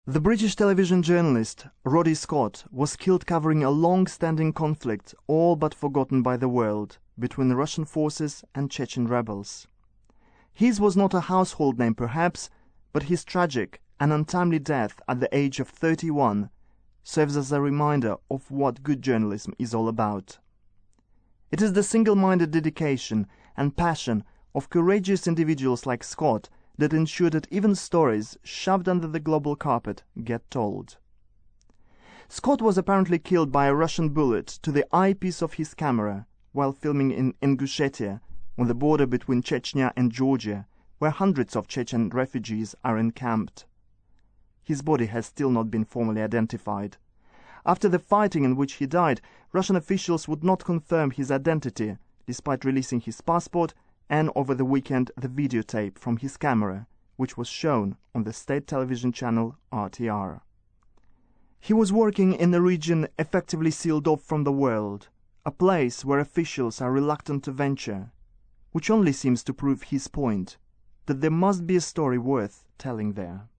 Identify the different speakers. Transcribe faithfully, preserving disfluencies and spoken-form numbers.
Speaker 1: The British television journalist Roddy Scott was killed covering a long-standing conflict, all but forgotten by the world, between the Russian forces and Chechen rebels. His was not a household name perhaps, but his tragic and untimely death at the age of thirty-one serves as a reminder of what good journalism is all about. It is the single-minded dedication and passion of courageous individuals like Scott that ensure that even stories shoved under the global carpet get told. Scott was apparently killed by a Russian bullet to the eyepiece of his camera while filming in Ingushetia, on the border between Chechnya and Georgia, where hundreds of Chechen refugees are encamped. His body has still not been formally identified. After the fighting in which he died, Russian officials would not confirm his identity, despite releasing his passport and over the weekend the videotape from his camera, which was shown on the state television channel R T R. He was working in a region effectively sealed off from the world, a place where officials are reluctant to venture, which only seems to prove his point, that there must be a story worth telling there.